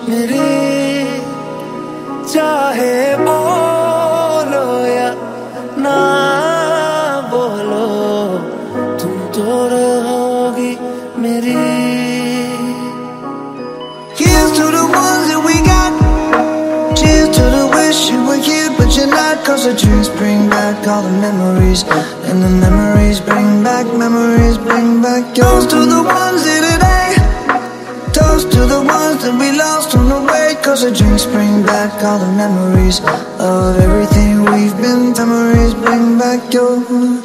मेरी, चाहे बोलो या ना बोलो, तुम तो रहोगी मेरी। Here's to the ones that we got. Cheers to the wish you were here but you're not. 'Cause the drinks bring back all the memories, and the memories bring back yours. Toast to the ones here today. Toast to the ones that we lost on the way. 'Cause the drinks bring back all the memories of everything we've been. Memories bring back yours.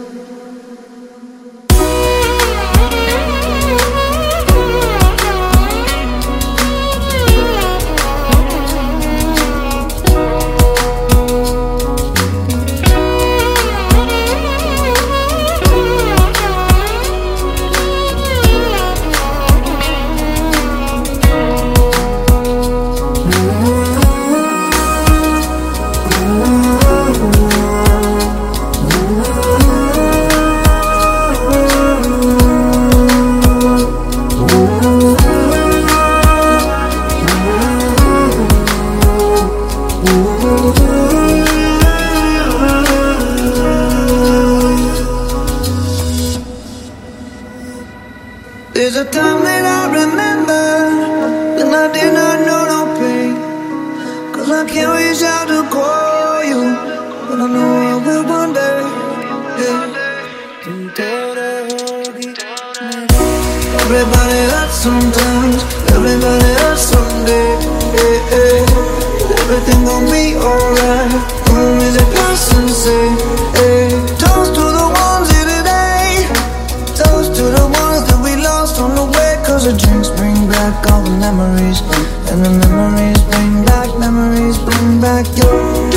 There's a time that I remember when I did not know no pain. 'Cause I can't reach out to call you, but I know I will one day. Yeah. तुम तो रहोगी मेरी। Everybody hurts sometimes, everybody hurts someday. Yeah, yeah. Everything gon' be alright. Whom is a person say? Yeah. Toast to the ones here today. Toast to the ones that we lost on the way. 'Cause the drinks bring back all the memories, and the memories bring back your.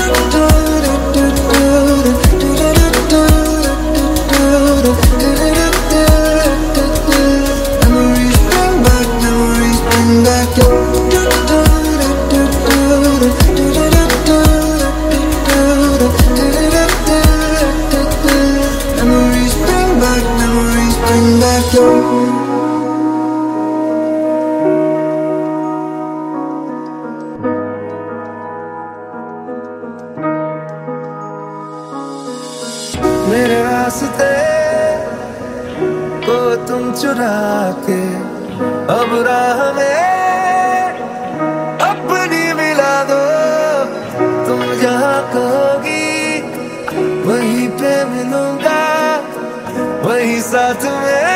Memories bring back your. Memories bring back your. मेरे रास्ते को तुम चुरा के अब राह में अपनी मिला दो। तुम जहाँ कहोगी वहीं पे मिलूंगा, वहीं साथ में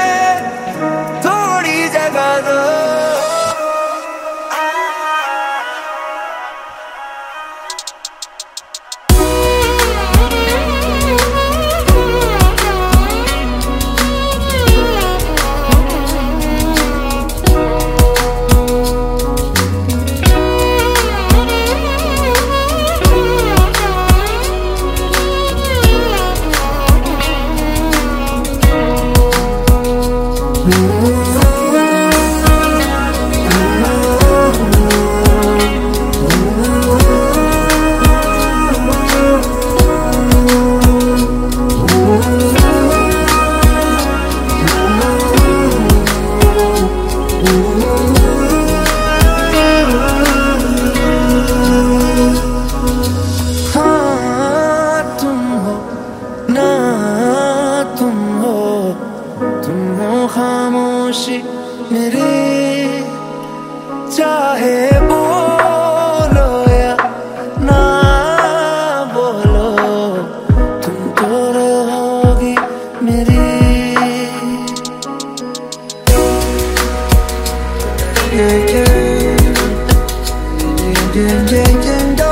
थोड़ी जगह दो। खामोशी मेरी, चाहे बोलो या ना बोलो, तुम तो रहोगी मेरी। Yeah, yeah, yeah, yeah.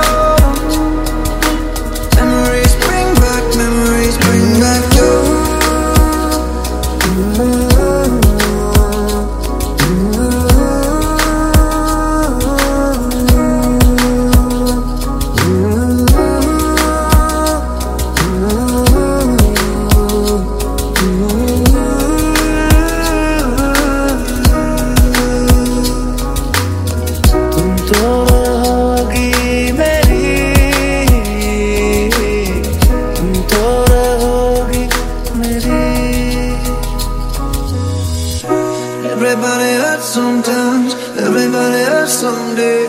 Memories bring back you. Everybody hurts sometimes, everybody hurts. better someday.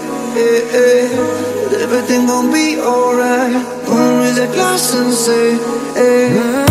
Everything gon' be alright. Gonna raise a glass and say, hey.